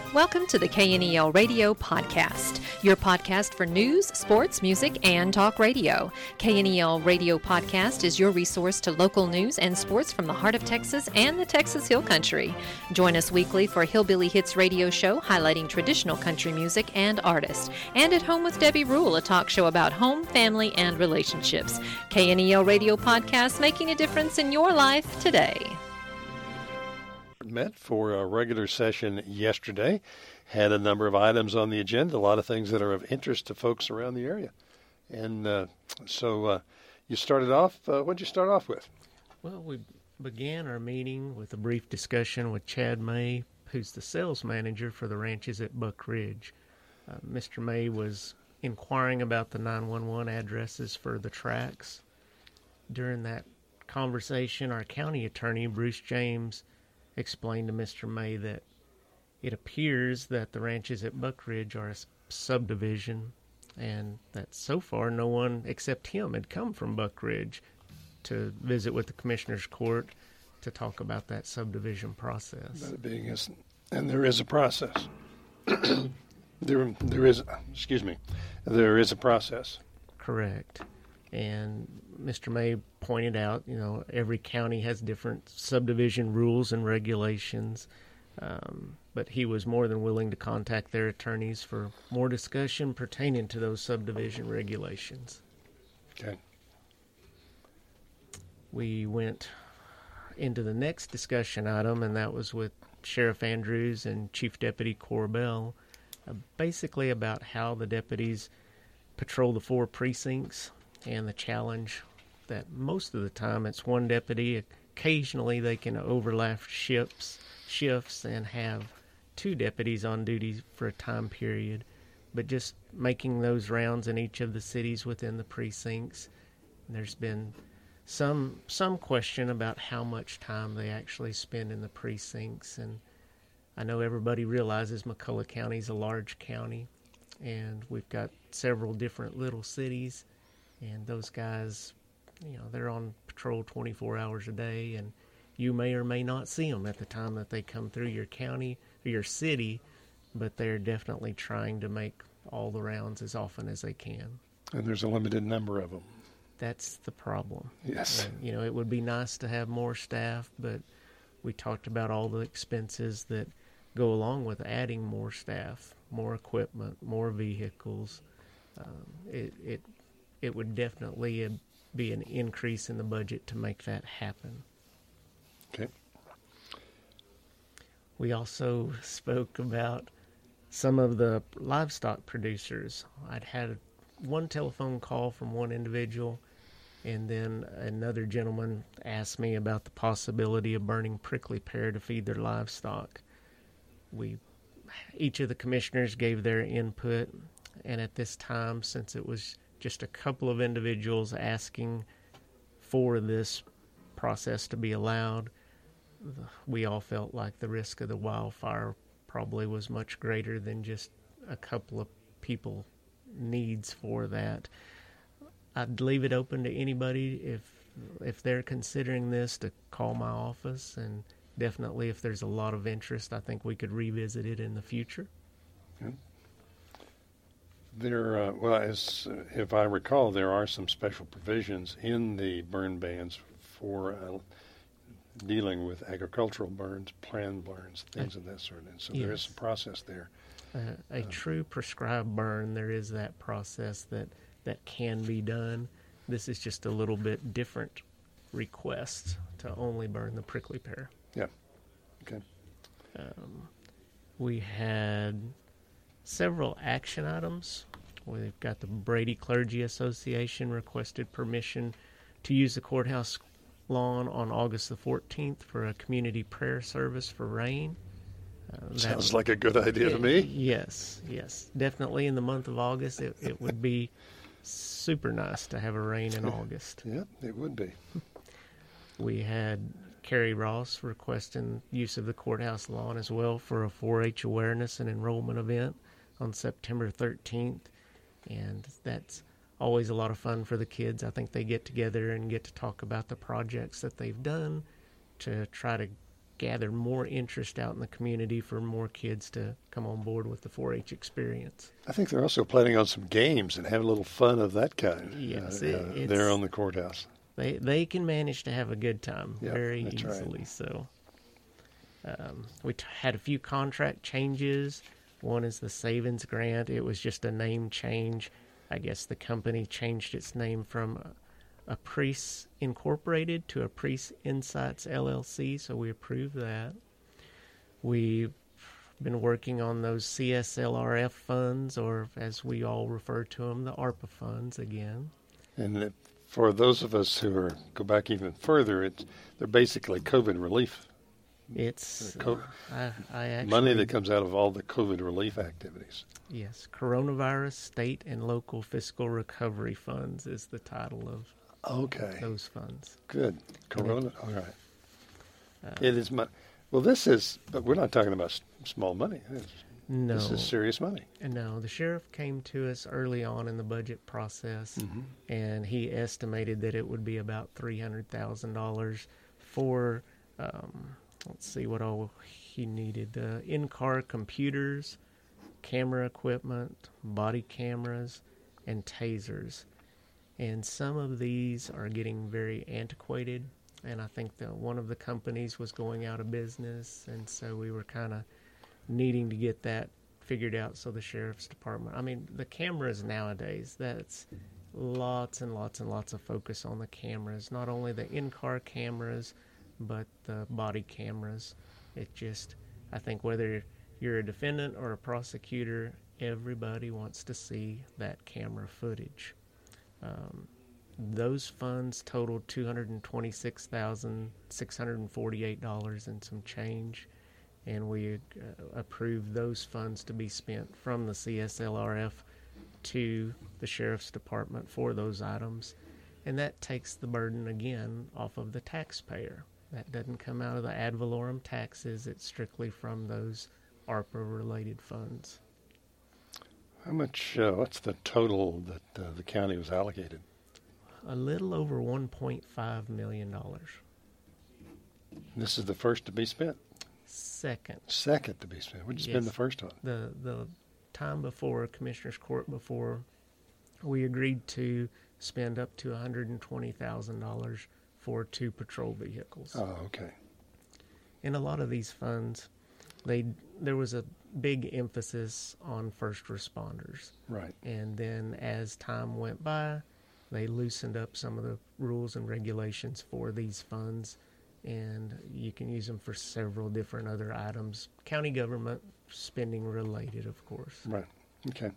Welcome to the KNEL Radio Podcast, your podcast for news, sports, music, and talk radio. KNEL Radio Podcast is your resource to local news and sports from the heart of Texas and the Texas Hill Country. Join us weekly for Hillbilly Hits radio show highlighting traditional country music and artists. And At Home with Debbie Rule, a talk show about home, family, and relationships. KNEL Radio Podcast, making a difference in your life today. Met for a regular session yesterday, had a number of items on the agenda, a lot of things that are of interest to folks around the area. And so you started off, what did you start off with? Well, we began our meeting with a brief discussion with Chad May, who's the sales manager for the ranches at Buck Ridge. Mr. May was inquiring about the 911 addresses for the tracks. During that conversation, our county attorney, Bruce James, explained to Mr. May that it appears that the ranches at Buck Ridge are a subdivision and that so far no one except him had come from Buck Ridge to visit with the Commissioner's Court to talk about that subdivision process. That being and there is a process. there is a process. Correct. And Mr. May pointed out, every county has different subdivision rules and regulations, but he was more than willing to contact their attorneys for more discussion pertaining to those subdivision regulations. Okay. We went into the next discussion item, and that was with Sheriff Andrews and Chief Deputy Corbell, basically about how the deputies patrol the 4 precincts and the challenge that most of the time it's one deputy. Occasionally they can overlap shifts and have 2 deputies on duty for a time period, but just making those rounds in each of the cities within the precincts. There's been some question about how much time they actually spend in the precincts, and I know everybody realizes McCulloch County is a large county, and we've got several different little cities. And those guys, they're on patrol 24 hours a day, and you may or may not see them at the time that they come through your county or your city, but they're definitely trying to make all the rounds as often as they can. And there's a limited number of them. That's the problem. Yes. And, it would be nice to have more staff, but we talked about all the expenses that go along with adding more staff, more equipment, more vehicles. It would definitely be an increase in the budget to make that happen. Okay. We also spoke about some of the livestock producers. I'd had one telephone call from one individual, and then another gentleman asked me about the possibility of burning prickly pear to feed their livestock. Each of the commissioners gave their input, and at this time, since it was just a couple of individuals asking for this process to be allowed, we all felt like the risk of the wildfire probably was much greater than just a couple of people needs for that. I'd leave it open to anybody if they're considering this to call my office, and definitely if there's a lot of interest, I think we could revisit it in the future. Okay. If I recall, there are some special provisions in the burn bans for dealing with agricultural burns, planned burns, things of that sort. And so There is some process there. A true prescribed burn, there is that process that can be done. This is just a little bit different request to only burn the prickly pear. Yeah. Okay. We had several action items. We've got the Brady Clergy Association requested permission to use the courthouse lawn on August the 14th for a community prayer service for rain. Sounds like a good idea to me. Yes. Definitely in the month of August, it would be super nice to have a rain in August. Yeah, it would be. We had Carrie Ross requesting use of the courthouse lawn as well for a 4-H awareness and enrollment event on September 13th. And that's always a lot of fun for the kids. I think they get together and get to talk about the projects that they've done to try to gather more interest out in the community for more kids to come on board with the 4-H experience. I think they're also planning on some games and having a little fun of that kind. Yes, there on the courthouse. They can manage to have a good time very easily. Right. So we had a few contract changes. One is the Savings Grant. It was just a name change. I guess the company changed its name from Apprice Incorporated to Apprice Insights LLC, so we approved that. We've been working on those CSLRF funds, or as we all refer to them, the ARPA funds again. And for those of us who go back even further, they're basically COVID relief. It's I actually, money that comes out of all the COVID relief activities. Yes, Coronavirus State and Local Fiscal Recovery Funds is the title of those funds. Good. Corona. All right. It is money. Well, but we're not talking about small money. No. This is serious money. No, the sheriff came to us early on in the budget process, and he estimated that it would be about $300,000 for, let's see what all he needed. In-car computers, camera equipment, body cameras, and tasers. And some of these are getting very antiquated, and I think that one of the companies was going out of business, and so we were kind of needing to get that figured out. So the sheriff's department, I mean, the cameras nowadays, that's lots and lots and lots of focus on the cameras, not only the in-car cameras, but the body cameras. I think whether you're a defendant or a prosecutor, everybody wants to see that camera footage. Those funds totaled $226,648 and some change, and we approved those funds to be spent from the CSLRF to the Sheriff's Department for those items, and that takes the burden again off of the taxpayer. That doesn't come out of the ad valorem taxes. It's strictly from those ARPA-related funds. How much, what's the total that the county was allocated? A little over $1.5 million. This is the first to be spent? Second to be spent. What did you spend the first on? The time before, Commissioner's Court before, we agreed to spend up to $120,000 for 2 patrol vehicles. Oh, okay. In a lot of these funds, there was a big emphasis on first responders. Right. And then as time went by, they loosened up some of the rules and regulations for these funds, and you can use them for several different other items, county government spending related, of course. Right. Okay.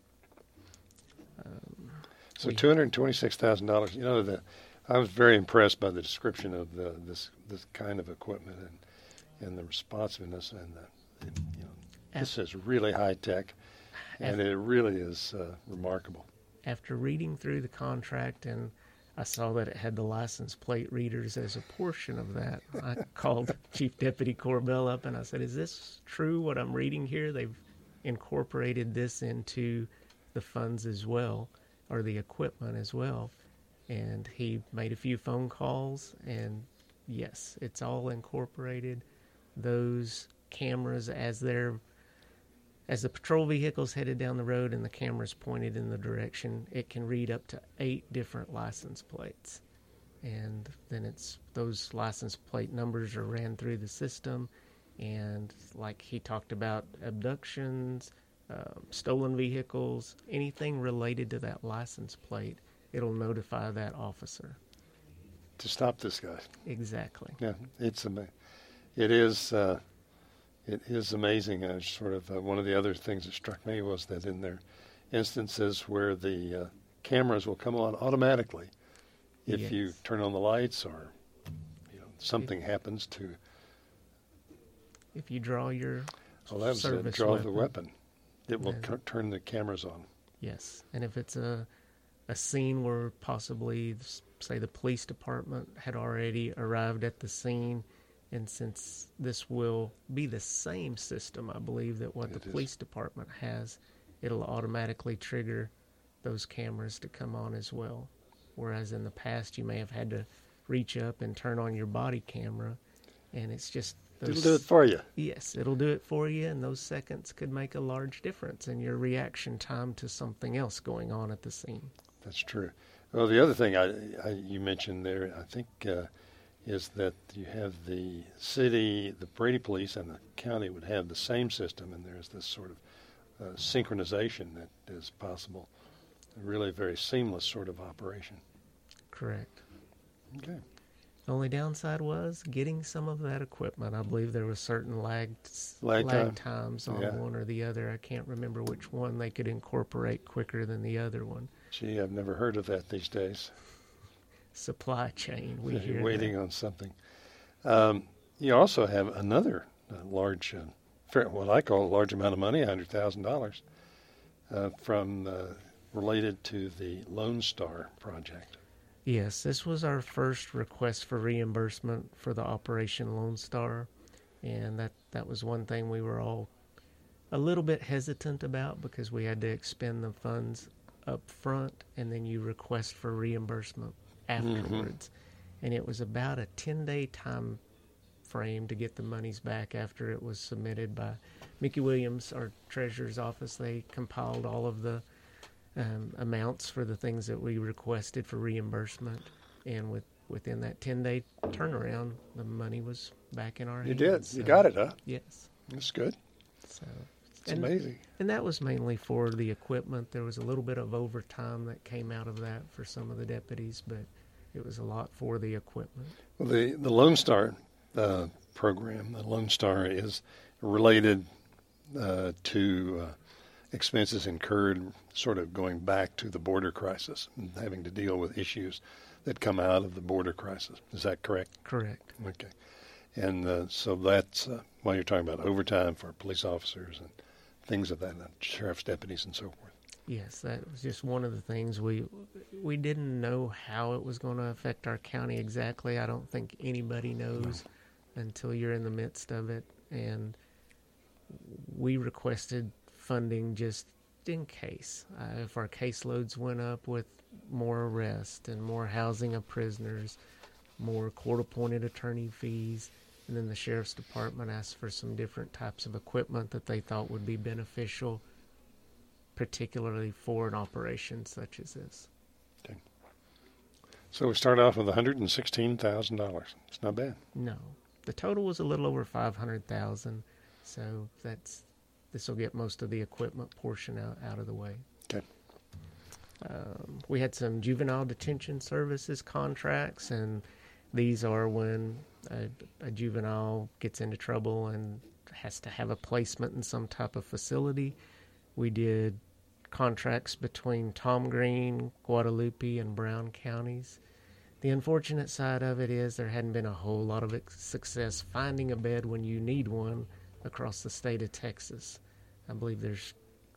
So $226,000. You know, I was very impressed by the description of this kind of equipment and the responsiveness and this is really high tech, and it really is remarkable. After reading through the contract, and I saw that it had the license plate readers as a portion of that, I called Chief Deputy Corbell up and I said, "Is this true what I'm reading here? They've incorporated this into the funds as well, or the equipment as well." And he made a few phone calls, and yes, it's all incorporated. Those cameras, as the patrol vehicle's headed down the road and the camera's pointed in the direction, it can read up to 8 different license plates. And then those license plate numbers are ran through the system, and like he talked about, abductions, stolen vehicles, anything related to that license plate, it'll notify that officer. To stop this guy. Exactly. Yeah, it's amazing. It is amazing. Sort of one of the other things that struck me was that in their instances where the cameras will come on automatically if you turn on the lights or something happens to. If you draw your service draw weapon, the weapon, it will turn the cameras on. Yes, and if it's a scene where possibly, say, the police department had already arrived at the scene, and since this will be the same system, I believe, that what the police department has, it'll automatically trigger those cameras to come on as well. Whereas in the past, you may have had to reach up and turn on your body camera, and it's just It'll do it for you. Yes, it'll do it for you, and those seconds could make a large difference in your reaction time to something else going on at the scene. That's true. Well, the other thing you mentioned there, I think, is that you have the city, the Brady Police, and the county would have the same system, and there's this sort of synchronization that is possible. A really very seamless sort of operation. Correct. Okay. The only downside was getting some of that equipment. I believe there was certain lag times on one or the other. I can't remember which one they could incorporate quicker than the other one. Gee, I've never heard of that these days. Supply chain, we hear waiting that. on something. You also have another large, what I call a large amount of money, $100,000, from related to the Lone Star project. Yes, this was our first request for reimbursement for the Operation Lone Star, and that was one thing we were all a little bit hesitant about because we had to expend the funds up front, and then you request for reimbursement afterwards. And it was about a 10-day time frame to get the monies back after it was submitted by Mickey Williams, our treasurer's office. They compiled all of the amounts for the things that we requested for reimbursement, and within that 10-day turnaround, the money was back in our hands. You did. So, you got it, huh? Yes. That's good. So It's amazing. And that was mainly for the equipment. There was a little bit of overtime that came out of that for some of the deputies, but it was a lot for the equipment. Well, the Lone Star program, the Lone Star is related to expenses incurred sort of going back to the border crisis and having to deal with issues that come out of the border crisis. Is that correct? Correct. Okay. And so that's why you're talking about overtime for police officers and things of that, sheriff's deputies and so forth. Yes, that was just one of the things we didn't know how it was going to affect our county exactly. I don't think anybody knows until you're in the midst of it. And we requested funding just in case. If our caseloads went up with more arrest and more housing of prisoners, more court-appointed attorney fees, and then the sheriff's department asked for some different types of equipment that they thought would be beneficial, particularly for an operation such as this. Okay. So we start off with $116,000. It's not bad. No. The total was a little over $500,000, so this will get most of the equipment portion out of the way. Okay. We had some juvenile detention services contracts, and these are when a juvenile gets into trouble and has to have a placement in some type of facility. We did contracts between Tom Green, Guadalupe, and Brown counties. The unfortunate side of it is there hadn't been a whole lot of success finding a bed when you need one across the state of Texas. I believe there's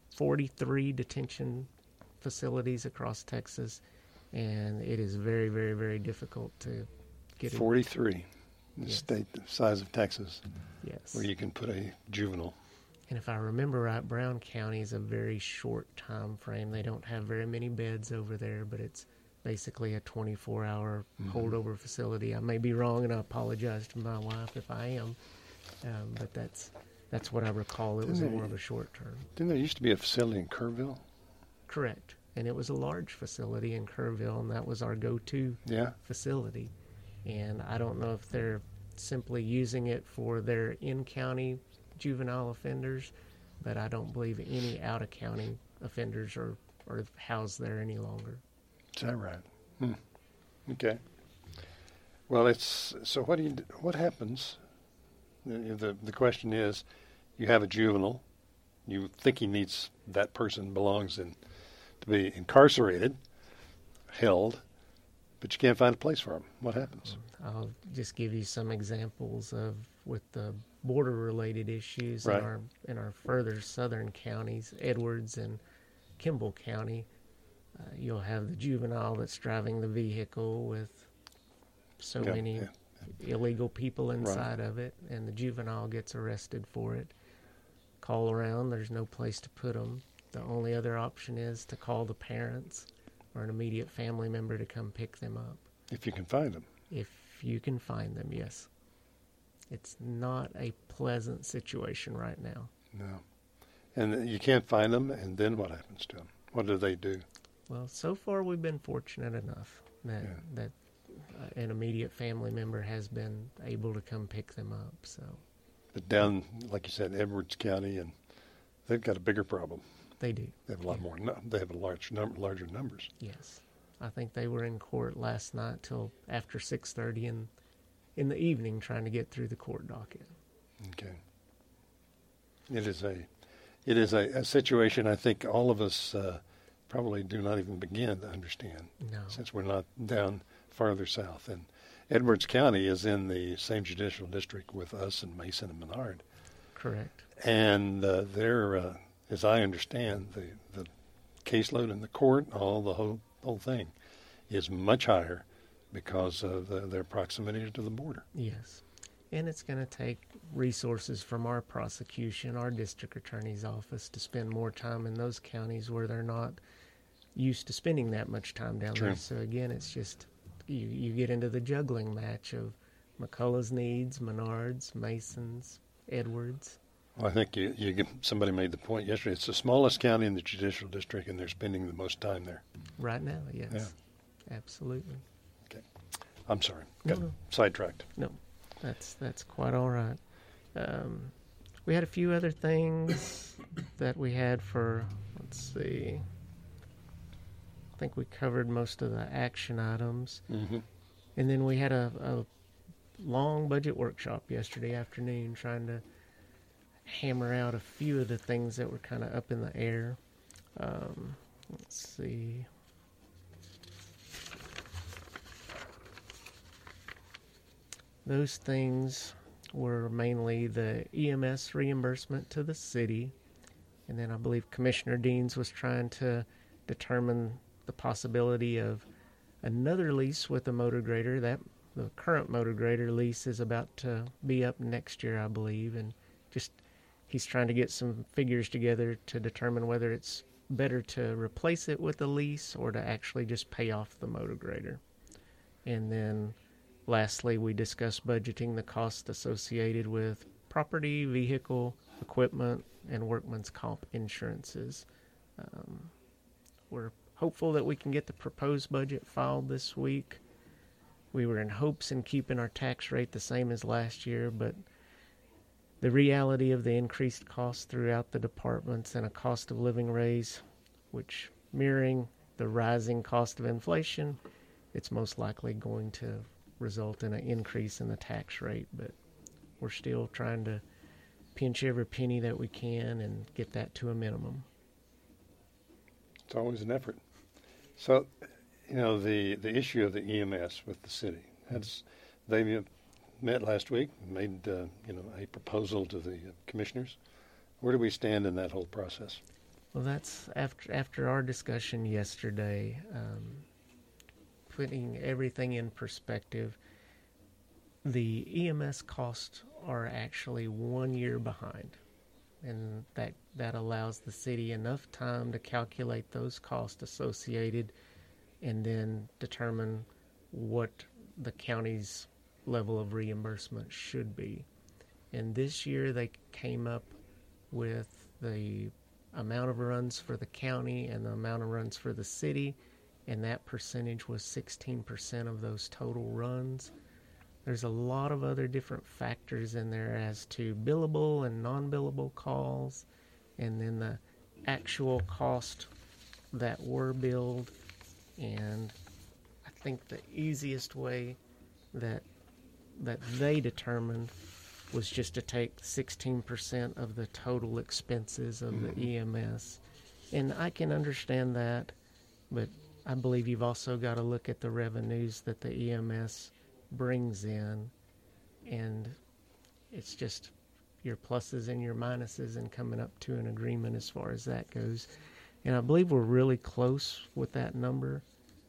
43 detention facilities across Texas, and it is very, very, very difficult to get 43, the Yes. state the size of Texas, Yes. where you can put a juvenile. And if I remember right, Brown County is a very short time frame. They don't have very many beds over there, but it's basically a 24-hour holdover facility. I may be wrong, and I apologize to my wife if I am, but that's what I recall. It was more of a short term. Didn't there used to be a facility in Kerrville? Correct. And it was a large facility in Kerrville, and that was our go-to Yeah. facility. And I don't know if they're simply using it for their in-county juvenile offenders, but I don't believe any out-of-county offenders are housed there any longer. Is that right? Okay. Well, so what happens? The question is, you have a juvenile, you think that person belongs to be incarcerated, held, but you can't find a place for him. What happens? I'll just give you some examples with the border-related issues Right. in our further southern counties, Edwards and Kimball County. You'll have the juvenile that's driving the vehicle with so many illegal people inside of it, and the juvenile gets arrested for it. Call around, there's no place to put them. The only other option is to call the parents or an immediate family member to come pick them up. If you can find them. If you can find them, yes. It's not a pleasant situation right now. No. And you can't find them, and then what happens to them? What do they do? Well, so far we've been fortunate enough that an immediate family member has been able to come pick them up. So, But down, like you said, Edwards County, and they've got a bigger problem. they do. They have a lot more. They have a larger numbers. Yes. I think they were in court last night till after 6:30 in the evening trying to get through the court docket. Okay. It is a situation I think all of us probably do not even begin to understand, No. since we're not down farther south. And Edwards County is in the same judicial district with us and Mason and Menard. Correct. And they're, as I understand, the caseload in the court, the whole thing, is much higher because of their proximity to the border. Yes. And it's going to take resources from our prosecution, our district attorney's office, to spend more time in those counties where they're not used to spending that much time down True. there. So again, it's just you get into the juggling match of McCullough's needs, Menard's, Mason's, Edwards. Well, I think somebody made the point yesterday. It's the smallest county in the judicial district, and they're spending the most time there. Right now, yes. Yeah. Absolutely. Okay. I'm sorry. No, Got no. sidetracked. No, that's quite all right. We had a few other things that we had for, let's see. I think we covered most of the action items. Mm-hmm. And then we had a long budget workshop yesterday afternoon trying to hammer out a few of the things that were kind of up in the air. Let's see. Those things were mainly the EMS reimbursement to the city. And then I believe Commissioner Deans was trying to determine the possibility of another lease with a motor grader. That the current motor grader lease is about to be up next year, I believe, and just he's trying to get some figures together to determine whether it's better to replace it with a lease or to actually just pay off the motor grader. And then lastly, we discussed budgeting the costs associated with property, vehicle, equipment, and workman's comp insurances. We're hopeful that we can get the proposed budget filed this week. We were in hopes in keeping our tax rate the same as last year, but the reality of the increased costs throughout the departments and a cost of living raise, which mirroring the rising cost of inflation, it's most likely going to result in an increase in the tax rate. But we're still trying to pinch every penny that we can and get that to a minimum. It's always an effort. So, the issue of the EMS with the city, they met last week, made a proposal to the commissioners. Where do we stand in that whole process? Well, that's after our discussion yesterday, putting everything in perspective. The EMS costs are actually 1 year behind, and that allows the city enough time to calculate those costs associated and then determine what the county's level of reimbursement should be. And this year they came up with the amount of runs for the county and the amount of runs for the city, and that percentage was 16% of those total runs. There's a lot of other different factors in there as to billable and non-billable calls, and then the actual cost that were billed. And I think the easiest way that they determined was just to take 16% of the total expenses of the EMS. And I can understand that, but I believe you've also got to look at the revenues that the EMS brings in, and it's just your pluses and your minuses and coming up to an agreement as far as that goes. And I believe we're really close with that number.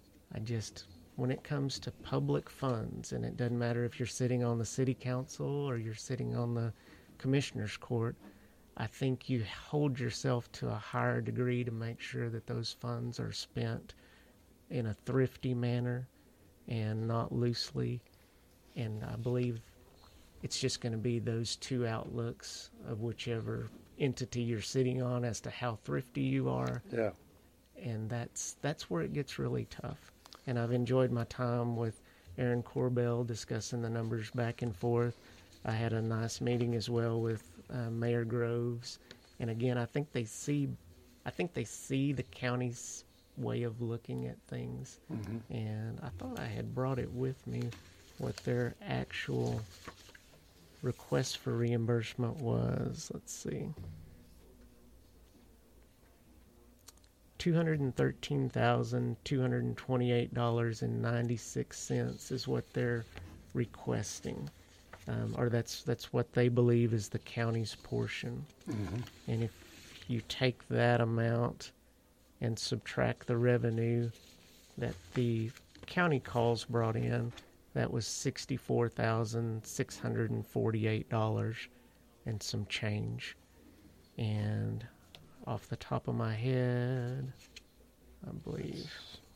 When it comes to public funds, and it doesn't matter if you're sitting on the city council or you're sitting on the commissioner's court, I think you hold yourself to a higher degree to make sure that those funds are spent in a thrifty manner and not loosely. And I believe it's just going to be those two outlooks of whichever entity you're sitting on as to how thrifty you are. Yeah. And that's where it gets really tough. And I've enjoyed my time with Aaron Corbell discussing the numbers back and forth. I had a nice meeting as well with Mayor Groves. And again, I think they see the county's way of looking at things. Mm-hmm. And I thought I had brought it with me, what their actual request for reimbursement was. Let's see. $213,228.96 is what they're requesting, or that's what they believe is the county's portion. Mm-hmm. And if you take that amount and subtract the revenue that the county calls brought in, that was $64,648 and some change. And off the top of my head, I believe.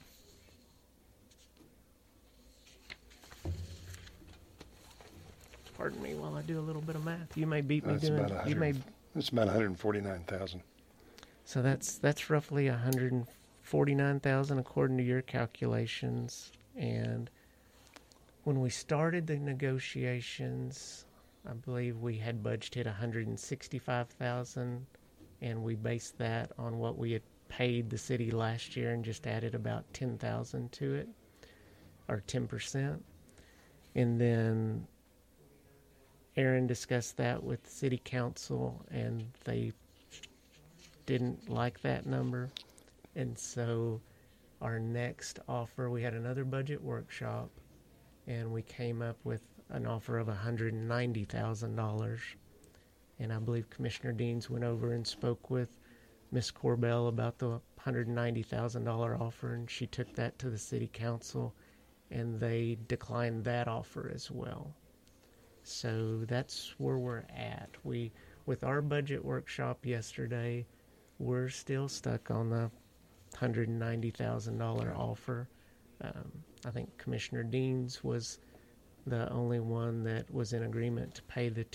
Pardon me while I do a little bit of math. You may beat me doing it. It's about 149,000. So that's roughly 149,000 according to your calculations. And when we started the negotiations, I believe we had budgeted 165,000, and we based that on what we had paid the city last year and just added about 10,000 to it, or 10%. And then Aaron discussed that with the city council, and they didn't like that number. And so our next offer, we had another budget workshop, and we came up with an offer of $190,000. And I believe Commissioner Deans went over and spoke with Ms. Corbell about the $190,000 offer, and she took that to the city council, and they declined that offer as well. So that's where we're at. With our budget workshop yesterday, we're still stuck on the $190,000 offer. I think Commissioner Deans was the only one that was in agreement to pay the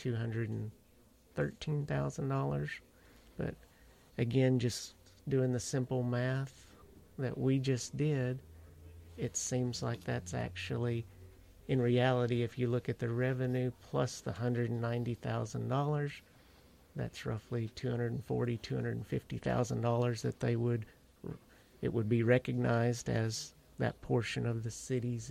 $213,000. But again, just doing the simple math that we just did, it seems like that's actually, in reality, if you look at the revenue plus the $190,000, that's roughly $240,000, $250,000 that it would be recognized as that portion of the city's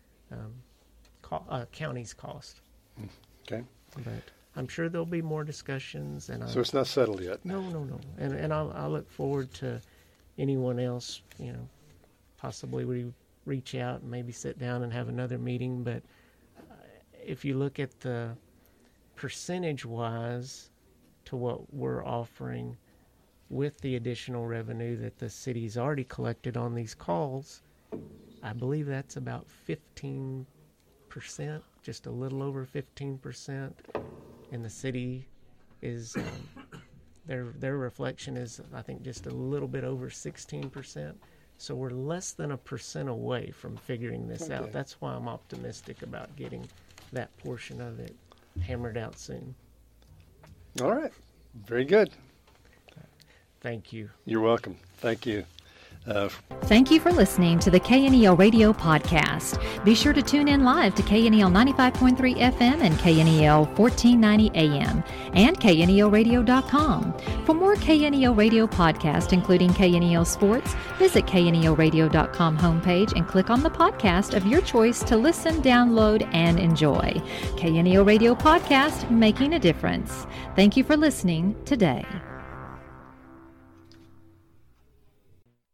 county's cost. Okay. But I'm sure there'll be more discussions. So it's not settled yet? No. And I look forward to anyone else, possibly we reach out and maybe sit down and have another meeting. But if you look at the percentage-wise to what we're offering with the additional revenue that the city's already collected on these calls, I believe that's about 15%, just a little over 15%. And the city is, their reflection is, I think, just a little bit over 16%. So we're less than 1% away from figuring this out. That's why I'm optimistic about getting that portion of it hammered out soon. All right. Very good. Thank you. You're welcome. Thank you. Thank you for listening to the KNEL Radio Podcast. Be sure to tune in live to KNEL 95.3 FM and KNEL 1490 AM and KNELradio.com. For more KNEL Radio Podcast, including KNEL Sports, visit KNELradio.com homepage and click on the podcast of your choice to listen, download, and enjoy. KNEL Radio Podcast, making a difference. Thank you for listening today.